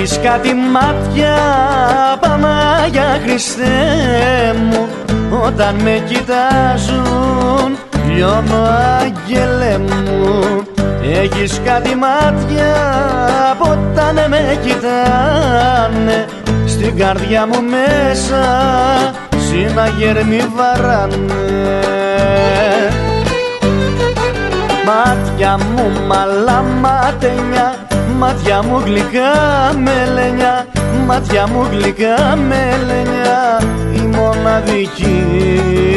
Έχεις κάτι μάτια, Πανάγια Χριστέ μου, όταν με κοιτάζουν λιώνω, άγγελε μου. Έχεις κάτι μάτια που όταν με κοιτάνε στην καρδιά μου μέσα συναγερμοί βαράνε. Μάτια μου μαλαματένια, μάτια μου γλυκά μελένια, μάτια μου γλυκά μελένια, η μοναδική